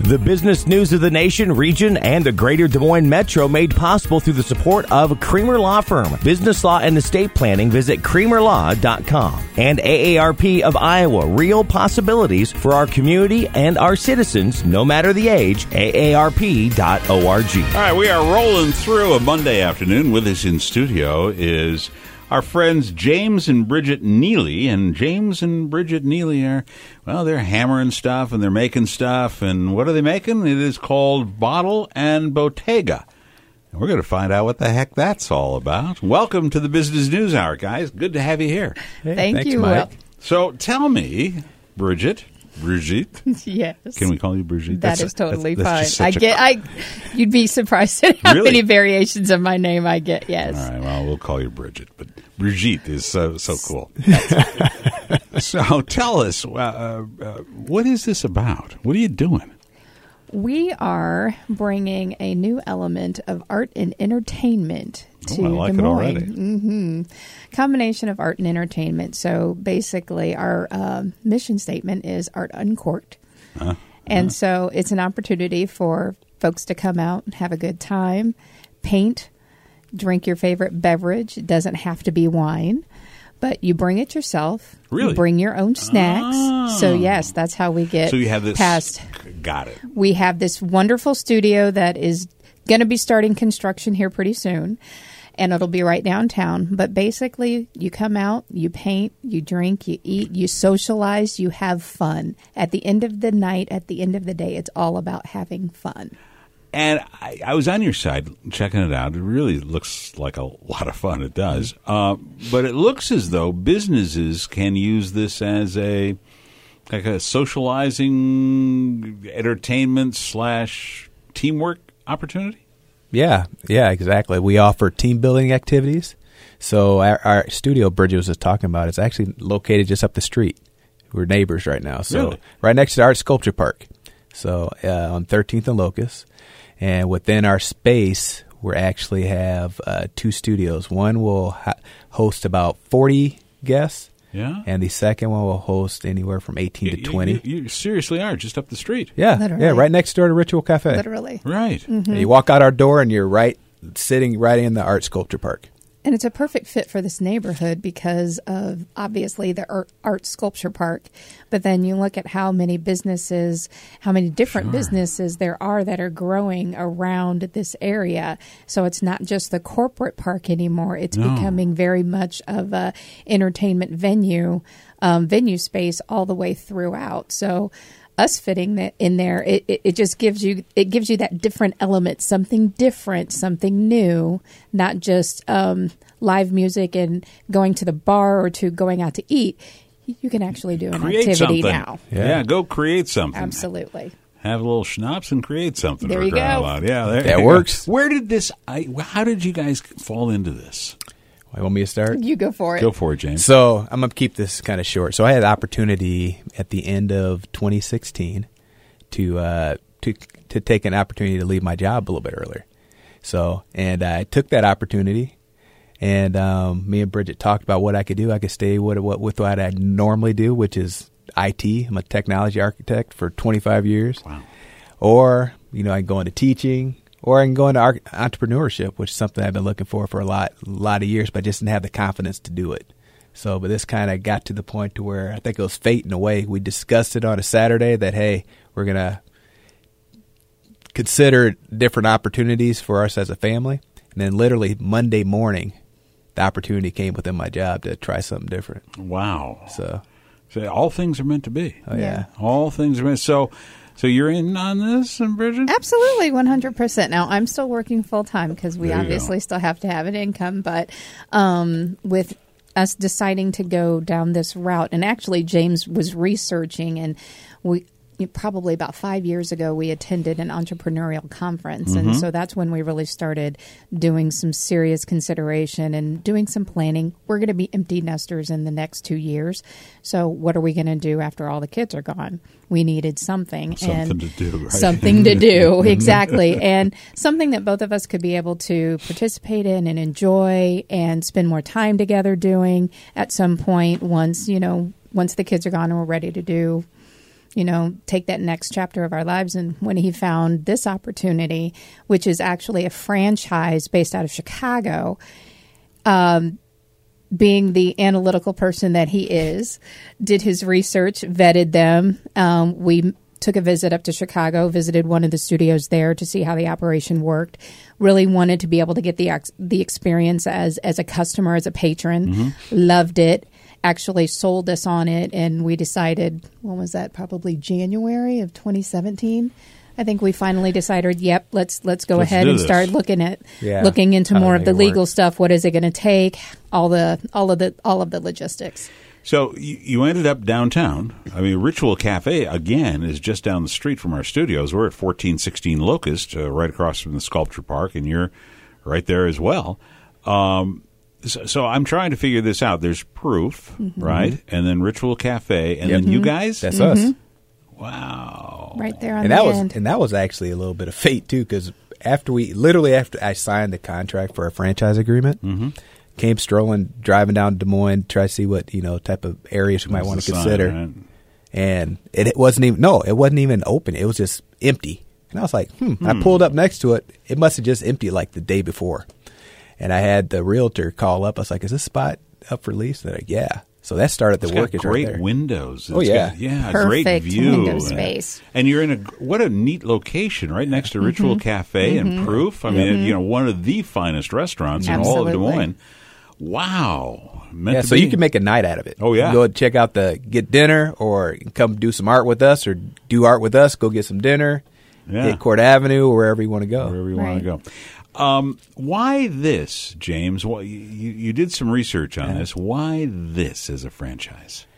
The business news of the nation, region, and the greater Des Moines Metro made possible through the support of Creamer Law Firm. Business law and estate planning, visit creamerlaw.com. And AARP of Iowa, real possibilities for our community and our citizens, no matter the age, aarp.org. All right, we are rolling through a Monday afternoon. With us in studio is our friends James and Bridget Neely. And James and Bridget Neely are, well, they're hammering stuff and they're making stuff. And what are they making? It is called Bottle and Bottega. And we're going to find out what the heck that's all about. Welcome to the Business News Hour, guys. Good to have you here. Hey, thanks, you, Mike. So tell me, Brigitte. Yes. Can we call you Brigitte? That is totally fine. Fine. You'd be surprised at how many variations of my name I get. Yes. All right. Well, we'll call you Bridget, but Brigitte is so cool. So tell us, what is this about? What are you doing? We are bringing a new element of art and entertainment to I like Des Moines. It already. Mm-hmm. Combination of art and entertainment. So basically, our mission statement is Art Uncorked. And so it's an opportunity for folks to come out and have a good time, paint, drink your favorite beverage. It doesn't have to be wine. But you bring it yourself. Really? You bring your own snacks. So, yes, that's how we get So you have this past. Got it. We have this wonderful studio that is going to be starting construction here pretty soon. And it'll be right downtown. But basically, you come out, you paint, you drink, you eat, you socialize, you have fun. At the end of the night, at the end of the day, it's all about having fun. And I was on your site checking it out. It really looks like a lot of fun. It does. But it looks as though businesses can use this as a socializing, entertainment / teamwork opportunity. Yeah, exactly. We offer team building activities. So our studio Bridget was just talking about is actually located just up the street. We're neighbors right now. So Really? Right next to the Art Sculpture Park. So on 13th and Locust. And within our space, we actually have 2 studios. One will host about 40 guests. Yeah. And the second one will host anywhere from 18 to 20. You seriously are just up the street. Yeah, Literally. right next door to Ritual Cafe. Literally. Right. Mm-hmm. And you walk out our door and you're sitting right in the Art Sculpture Park. And it's a perfect fit for this neighborhood because of, obviously, the art sculpture park. But then you look at how many businesses, how many different businesses there are that are growing around this area. So it's not just the corporate park anymore. It's becoming very much of a entertainment venue space all the way throughout. So us fitting that in there, it just gives you that different element, something different, something new, not just live music and going to the bar or to going out to eat. You can actually do an Create activity something. now. Yeah, go create something. Absolutely. Have a little schnapps and create something. There for you crying out go. loud. Yeah, That works. Where did this? How did you guys fall into this? You want me to start? You go for it. Go for it, James. So I'm going to keep this kind of short. So I had the opportunity at the end of 2016 to take an opportunity to leave my job a little bit earlier. So, and I took that opportunity, and me and Bridget talked about what I could do. I could stay with what I normally do, which is IT. I'm a technology architect for 25 years. Wow. Or, I can go into teaching. Or I can go into entrepreneurship, which is something I've been looking for a lot of years, but I just didn't have the confidence to do it. So, but this kind of got to the point to where I think it was fate in a way. We discussed it on a Saturday that, hey, we're going to consider different opportunities for us as a family. And then literally Monday morning, the opportunity came within my job to try something different. Wow. So all things are meant to be. Oh, yeah. All things are meant. So you're in on this, Bridget? Absolutely, 100%. Now, I'm still working full-time because we There you obviously go. still have to have an income. But with us deciding to go down this route, and actually James was researching, and probably about 5 years ago, we attended an entrepreneurial conference. Mm-hmm. And so that's when we really started doing some serious consideration and doing some planning. We're going to be empty nesters in the next 2 years. So what are we going to do after all the kids are gone? We needed something. Something to do, right? Something to do, exactly. And something that both of us could be able to participate in and enjoy and spend more time together doing at some point once the kids are gone and we're ready to do take that next chapter of our lives. And when he found this opportunity, which is actually a franchise based out of Chicago, being the analytical person that he is, did his research, vetted them. We took a visit up to Chicago, visited one of the studios there to see how the operation worked. Really wanted to be able to get the experience as a customer, as a patron. Mm-hmm. Loved it. Actually sold us on it, and we decided, when was that? Probably January of 2017. I think we finally decided, yep, let's go ahead and start looking into more of the legal stuff. What is it going to take? All of the logistics. So you ended up downtown. I mean, Ritual Cafe, again, is just down the street from our studios. We're at 1416 Locust, right across from the Sculpture Park, and you're right there as well. So I'm trying to figure this out. There's Proof, right? And then Ritual Cafe, and then you guys? That's us. Wow. Right there on And the that end. and that was actually a little bit of fate, too, because after I signed the contract for our franchise agreement, came strolling, driving down to Des Moines, try to see what type of areas we might want to consider. Right? And it wasn't even open. It was just empty. And I was like, I pulled up next to it. It must have just emptied like the day before. And I had the realtor call up. I was like, "Is this spot up for lease?" They're like, "Yeah." So that started the work. It's got great windows. Oh, yeah. Perfect great view. window space. And you're in what a neat location, right next to Ritual Cafe and Proof. I mean, one of the finest restaurants in all of Des Moines. Wow. So you can make a night out of it. Oh, yeah. Go check out get dinner, or come do some art with us, or do art with us, go get some dinner, hit Court Avenue, or wherever you want to go. Wherever you want to go. Why this, James? Well, you did some research on this. Why this as a franchise?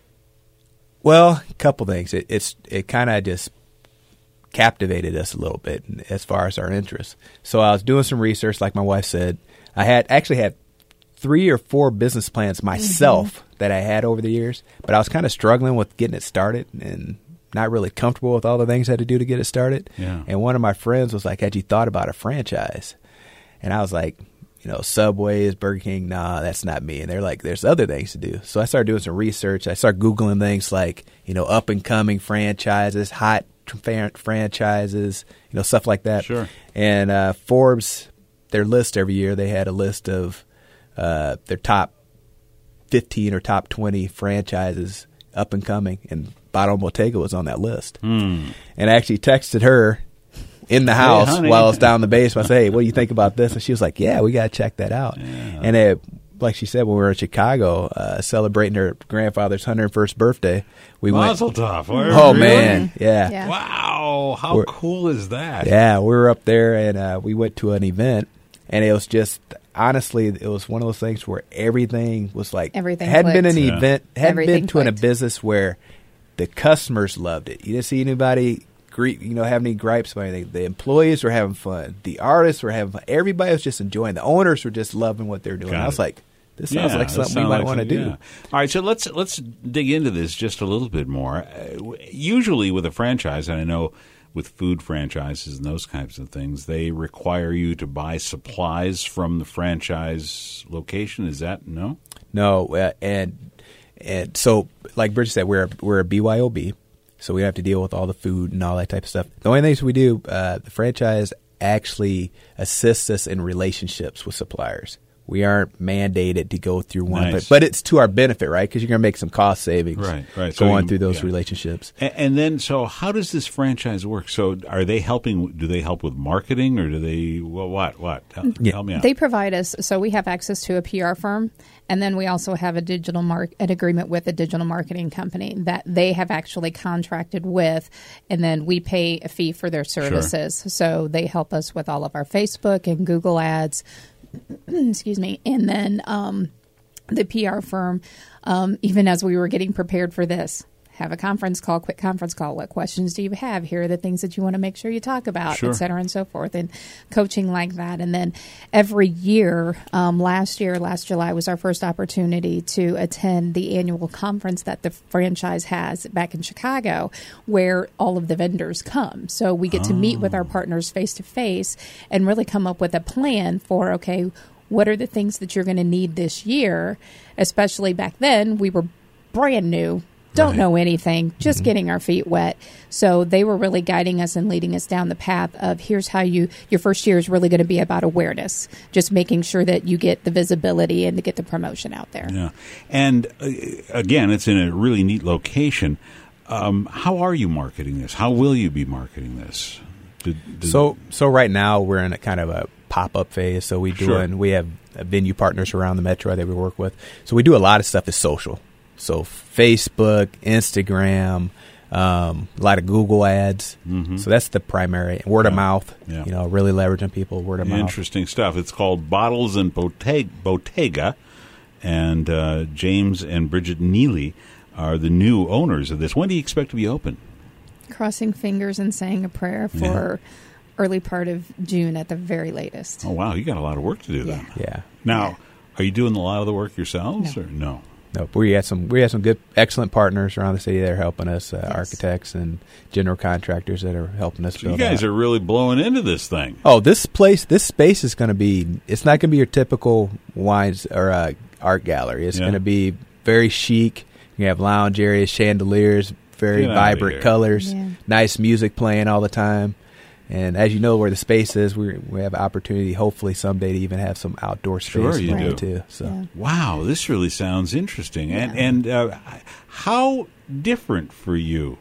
Well, a couple things. It kind of just captivated us a little bit as far as our interests. So I was doing some research, like my wife said. I actually had 3 or 4 business plans myself that I had over the years, but I was kind of struggling with getting it started and not really comfortable with all the things I had to do to get it started. Yeah. And one of my friends was like, "Had you thought about a franchise?" And I was like, Subway's, Burger King, nah, that's not me. And they're like, "There's other things to do." So I started doing some research. I started Googling things like, up and coming franchises, hot franchises, stuff like that. Sure. And Forbes, their list every year, they had a list of their top 15 or top 20 franchises up and coming, and Bottom Bottega was on that list. And I actually texted her in the house while I was down in the basement. I said, "Hey, what do you think about this?" And she was like, "Yeah, we got to check that out." Yeah. And like she said, when we were in Chicago celebrating her grandfather's 101st birthday, we Mazel tov. Oh, man. Yeah. Wow. How cool is that? Yeah, we were up there, and we went to an event, and it was just... Honestly, it was one of those things where everything was like hadn't been an event, hadn't been to a business where the customers loved it. You didn't see anybody, have any gripes about anything. The employees were having fun. The artists were having fun. Everybody was just enjoying. The owners were just loving what they were doing. I was like, this sounds like something we might want to do. Yeah. All right, so let's dig into this just a little bit more. Usually with a franchise, and I know with food franchises and those kinds of things, they require you to buy supplies from the franchise location. Is that no? No, and so like Bridget said, we're a BYOB, so we have to deal with all the food and all that type of stuff. The only things we do, the franchise actually assists us in relationships with suppliers. We aren't mandated to go through one, but it's to our benefit, right? Because you're going to make some cost savings going through those relationships. And then, so how does this franchise work? So are they helping? Do they help with marketing, or do they? Well, what? Help me out. They provide us. So we have access to a PR firm, and then we also have an agreement with a digital marketing company that they have actually contracted with, and then we pay a fee for their services. Sure. So they help us with all of our Facebook and Google ads. Excuse me. And then the PR firm, even as we were getting prepared for this, have a quick conference call. What questions do you have? Here are the things that you want to make sure you talk about, et cetera, and so forth, and coaching like that. And then every year, last July was our first opportunity to attend the annual conference that the franchise has back in Chicago, where all of the vendors come. So we get to meet with our partners face to face and really come up with a plan for, okay, what are the things that you're going to need this year? Especially back then, we were brand new don't know anything, just getting our feet wet. So they were really guiding us and leading us down the path of here's how your first year is really going to be about awareness, just making sure that you get the visibility and to get the promotion out there. Yeah. And again, it's in a really neat location. How are you marketing this? How will you be marketing this? So right now we're in a kind of a pop-up phase. So we have venue partners around the metro that we work with. So we do a lot of stuff that's social. So Facebook, Instagram, a lot of Google ads. Mm-hmm. So that's the primary word of mouth. Yeah. Really leveraging people, word of mouth. Interesting stuff. It's called Bottles and Bottega, and James and Bridget Neely are the new owners of this. When do you expect to be open? Crossing fingers and saying a prayer for early part of June at the very latest. Oh, wow. You got a lot of work to do then. Yeah. Now, are you doing a lot of the work yourselves or no? No, we had some good, excellent partners around the city that are helping us, architects and general contractors that are helping us. So you guys are really blowing into this thing. Oh, this space is going to be, it's not going to be your typical wines or art gallery. It's going to be very chic. You have lounge areas, chandeliers, very vibrant colors, nice music playing all the time. And as you know, where the space is, we have an opportunity, hopefully someday, to even have some outdoor space. Sure, you do. Too. So. Wow, this really sounds interesting. And how different for you,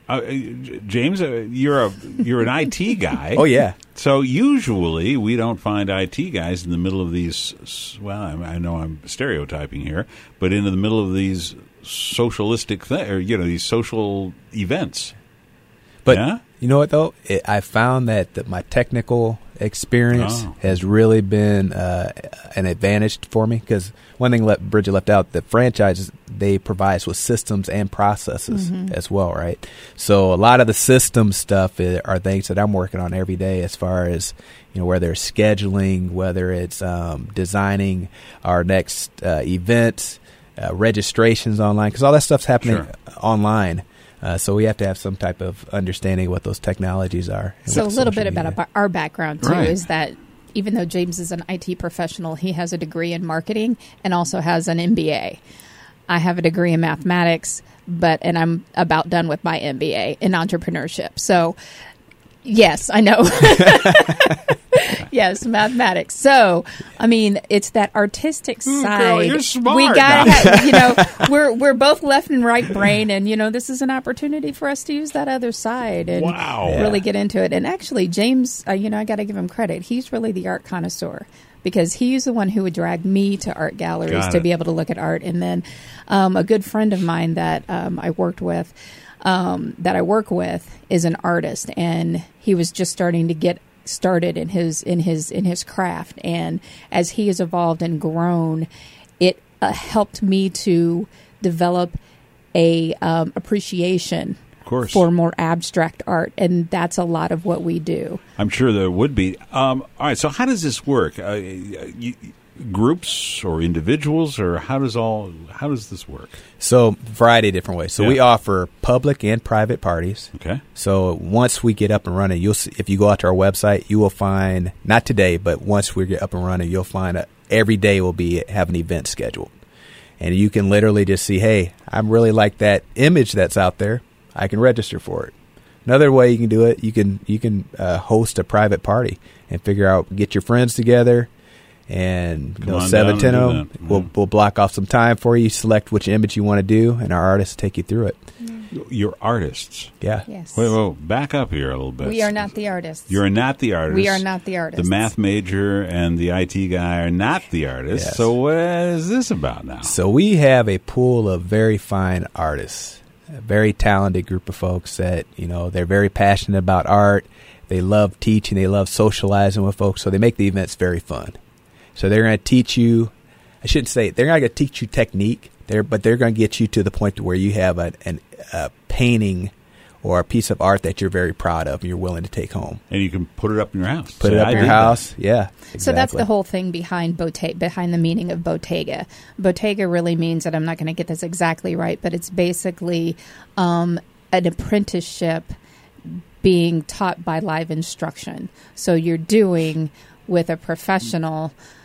James? You're an IT guy. Oh yeah. So usually we don't find IT guys in the middle of these. Well, I know I'm stereotyping here, but into the middle of these socialistic these social events. But you know what, though? I found that my technical experience has really been an advantage for me, because one thing Bridget left out, the franchises, they provide us with systems and processes as well, right? So a lot of the system stuff are things that I'm working on every day, as far as, whether it's scheduling, whether it's designing our next events, registrations online, because all that stuff's happening online. So we have to have some type of understanding of what those technologies are. So a little bit about our background, too, is that even though James is an IT professional, he has a degree in marketing and also has an MBA. I have a degree in mathematics, and I'm about done with my MBA in entrepreneurship. So, yes, I know. Yes, mathematics. So, it's that artistic side. Girl, you're smart. We got we're both left and right brain, and this is an opportunity for us to use that other side and really get into it. And actually, James, I got to give him credit. He's really the art connoisseur, because he's the one who would drag me to art galleries to be able to look at art. And then a good friend of mine that I work with is an artist, and he was just starting to get started in his craft, and as he has evolved and grown, it helped me to develop a appreciation for more abstract art, and that's a lot of what we do. I'm sure there would be. All right, so how does this work? Groups or individuals, or how does this work? So, variety of different ways. So we offer public and private parties. Okay. So once we get up and running, you'll see, if you go out to our website, you will find, not today, but once we get up and running, you'll find every day we'll have an event scheduled, and you can literally just see, hey, I'm really like that image that's out there. I can register for it. Another way you can do it, you can host a private party and get your friends together. And 7, 10 of them, we'll block off some time for you, select which image you want to do, and our artists take you through it. You're artists. Yeah. Yes. Wait, back up here a little bit. We are not the artists. You're not the artist. We are not the artists. The math major and the IT guy are not the artists. Yes. So what is this about now? So we have a pool of very fine artists, a very talented group of folks that, they're very passionate about art. They love teaching. They love socializing with folks. So they make the events very fun. So they're going to teach you, they're not going to teach you technique, but they're going to get you to the point to where you have a painting or a piece of art that you're very proud of and you're willing to take home. And you can put it up in your house. Put it up in your house, yeah. Exactly. So that's the whole thing behind the meaning of Bottega. Bottega really means, that I'm not going to get this exactly right, but it's basically an apprenticeship being taught by live instruction. So you're doing with a professional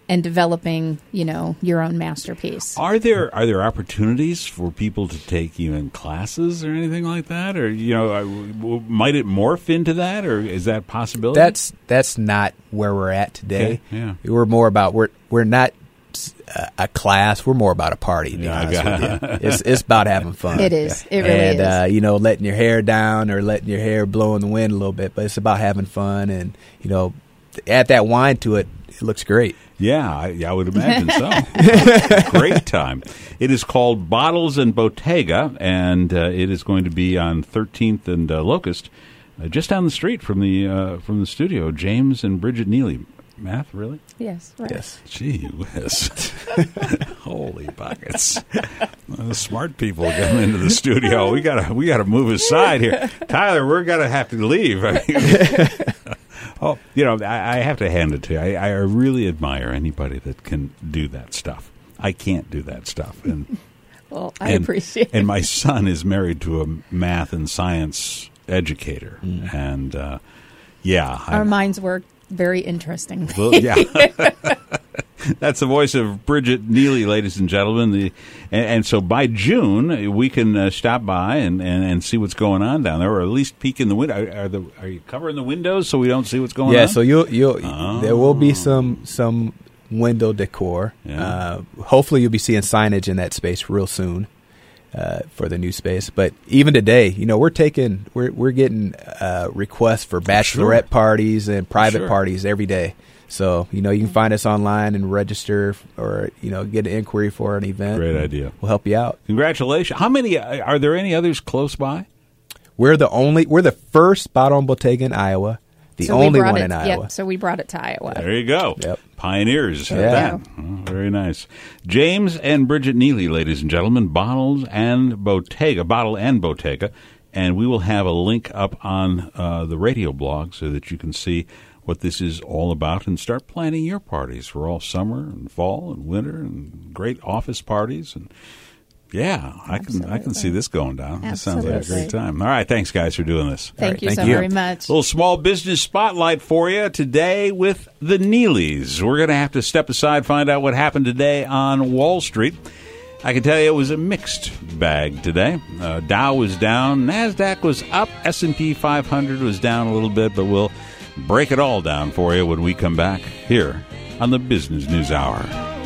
and developing, your own masterpiece. Are there opportunities for people to take even classes or anything like that, or might it morph into that, or is that a possibility? That's not where we're at today. Okay, yeah. We're more about we're not a class. We're more about a party. To be honest with you. It's about having fun. It is. It really is. Letting your hair down or letting your hair blow in the wind a little bit, but it's about having fun and add that wine to it. It looks great. Yeah, I would imagine so. Great time. It is called Bottles and Bottega, and it is going to be on 13th and Locust, just down the street from the studio. James and Bridget Neely. Math, really? Yes, right. Yes. Gee whiz. Holy buckets. The smart people coming into the studio. We gotta move aside here. Tyler, we're gonna have to leave. I have to hand it to you. I really admire anybody that can do that stuff. I can't do that stuff. And well, I appreciate it. And my son is married to a math and science educator. And our minds work very interesting. Well, yeah. That's the voice of Bridget Neely, ladies and gentlemen. And so by June, we can stop by and see what's going on down there, or at least peek in the window. Are you covering the windows so we don't see what's going on? Yeah, so there will be some window decor. Yeah. Hopefully you'll be seeing signage in that space real soon for the new space. But even today, we're getting requests for bachelorette parties and private parties every day. So, you can find us online and register or, get an inquiry for an event. Great idea. We'll help you out. Congratulations. How many, are there any others close by? We're the first Bottle and Bottega in Iowa. The only one in Iowa. Yep, so we brought it to Iowa. There you go. Yep. Pioneers at that. Oh, very nice. James and Bridget Neely, ladies and gentlemen, Bottle and Bottega. And we will have a link up on the radio blog so that you can see what this is all about and start planning your parties for all summer and fall and winter and great office parties. And I can see this going down. This sounds like a great time. All right, thanks guys for doing this. Thank you very much. A little small business spotlight for you today with the Neelys. We're going to have to step aside, find out what happened today on Wall Street. I can tell you it was a mixed bag today. Dow was down, NASDAQ was up, S&P 500 was down a little bit, but we'll break it all down for you when we come back here on the Business News Hour.